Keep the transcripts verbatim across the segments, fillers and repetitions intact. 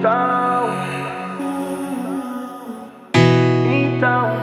Então, então.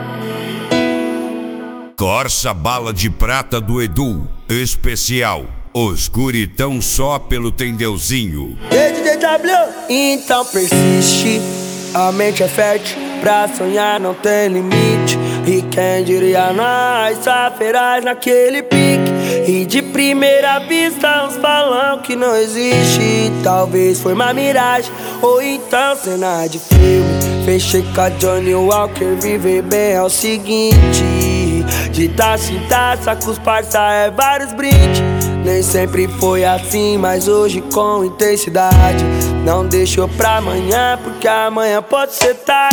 Corsa Bala de Prata do Edu, especial. Os guritão só pelo Tendeuzinho. Ei, D J W, então persiste. A mente é fértil, pra sonhar não tem limite. E quem diria nós, só feraz naquele pique. E de primeira vista uns balão que não existe. Talvez foi uma miragem, ou então cena de filme. Fechei com a Johnny Walker, viver bem é o seguinte. De taça em taça com os parça é vários brindes. Nem sempre foi assim, mas hoje com intensidade. Não deixou pra amanhã, porque amanhã pode ser tarde.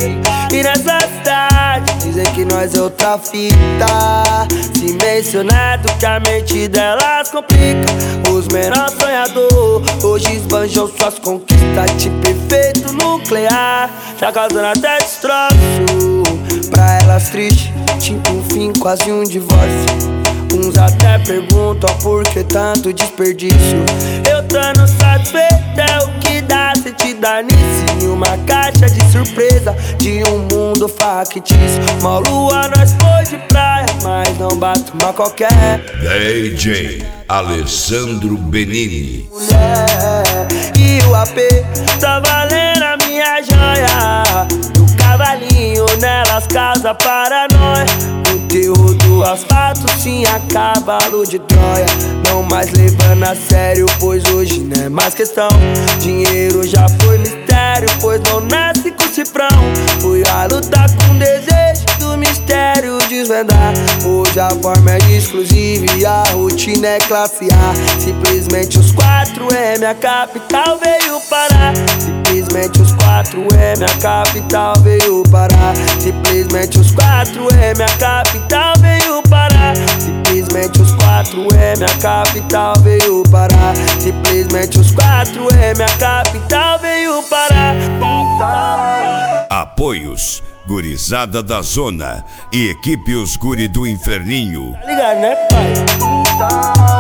E nessa cidade dizem que nós é outra fita. Se mencionado que a mente delas complica. Os menores sonhadores hoje esbanjam suas conquistas. Tipo efeito nuclear, tá causando até destroço. Pra elas triste, tipo um fim, quase um divórcio. Uns até perguntam por que tanto desperdício. Eu tô no satisfeito, é o que dá se te dar nisso. Em uma caixa de surpresa de um mundo factício. Uma lua nós foi de praia, mas não bate uma qualquer. D J Alessandro Benini. Mulher, e o A P tá valendo a minha joia. O cavalinho nelas causa paranoia. O terror do asfalto sim a cavalo de Troia. Não mais levando a sério, pois hoje não é mais questão. Dinheiro já foi mistério, pois não nasce com cifrão. Fui a lutar com desejo do mistério desvendar. Hoje a forma é exclusiva e a rotina é classe A. Simplesmente os quatro M, a capital veio parar. Simplesmente os quatro M, a capital veio parar. Simplesmente os quatro M, a capital veio parar. Simplesmente os quatro M, a capital veio parar. Simplesmente os quatro M, a capital veio parar. Apoios: Gurizada da Zona e equipe Os Guri do Inferninho. Tá ligado, né, pai?